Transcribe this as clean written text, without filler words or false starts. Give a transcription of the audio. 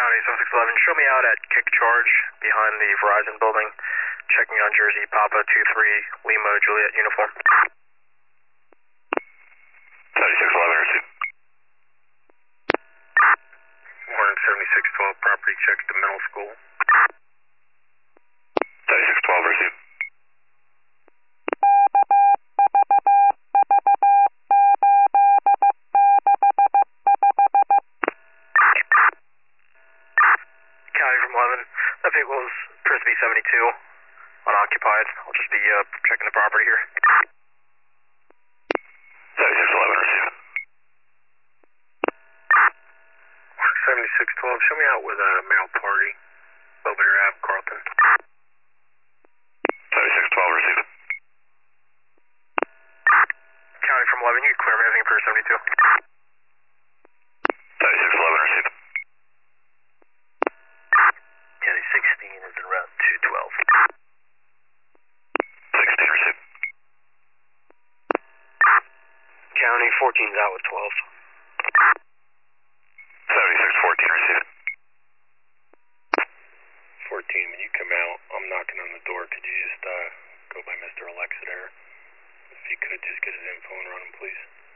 County 7611, show me out at Kick Charge behind the Verizon building, checking on Jersey Papa 23 Lima Juliet uniform. 7611, receive. Warning 7612, property checks to middle school. 7612, receive. County from 11, that vehicle is Frisbee 72, unoccupied. I'll just be checking the property here. 7611, receive. 7612, show me out with a male party, Belvedere Ave, Carlton. 7612, receive. County from 11, you can clear me, everything for 72. 7611, receive. County 16 is en route to 12. 16, receive. County 14's out with 12. 7614, receive. 14, when you come out, I'm knocking on the door. Could you just go by Mr. Alexa there? If you could just get his info and run him, please.